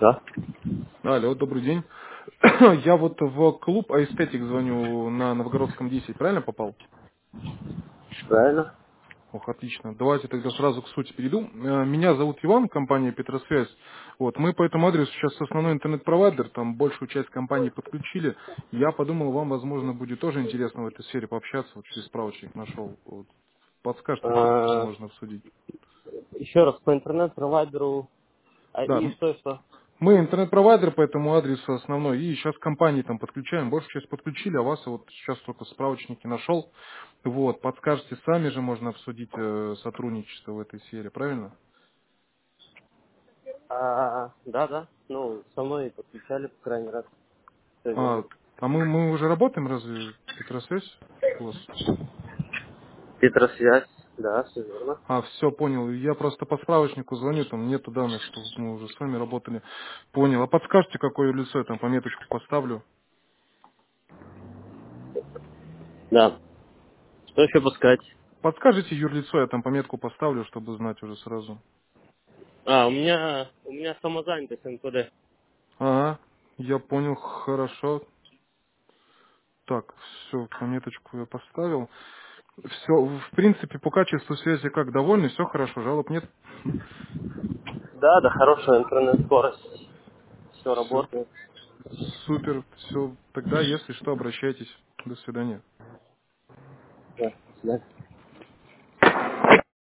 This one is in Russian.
Да. Алло, добрый день. Я вот в клуб Аэстетик звоню на Новгородском 10, правильно попал? Правильно. Ох, отлично. Давайте тогда сразу к сути перейду. Меня зовут Иван, компания Петросвязь. Вот, мы по этому адресу сейчас основной интернет-провайдер, там большую часть компании подключили. Я подумал, вам, возможно, будет тоже интересно в этой сфере пообщаться, вот через справочник нашел. Вот. Подскажите, что А, можно обсудить. еще раз по интернет-провайдеру. Да, И что? мы интернет-провайдер по этому адресу основной, и сейчас компании там подключаем, большую часть подключили, а вас вот сейчас только справочники нашел. Вот, подскажете, сами же можно обсудить сотрудничество в этой сфере, правильно? Да. Ну, со мной подключали, по крайней раз. Все А, верно. мы уже работаем, разве Петросвязь у вас? Петросвязь. Да, все верно. А, все, понял. Я просто по справочнику звоню, там нету данных, что мы уже с вами работали. Понял. А подскажете, какое лицо я там пометочку поставлю? Да. Что еще пускать? Подскажите юрлицо, я там пометку поставлю, чтобы знать уже сразу. У меня самозанятость НПД. Ага, я понял, хорошо. Так, все, пометочку я поставил. Все, в принципе, по качеству связи как, довольны, все хорошо, жалоб нет. Да, хорошая интернет-скорость. Все Все, работает. супер, все. Тогда, если что, обращайтесь. До свидания. Да, до свидания.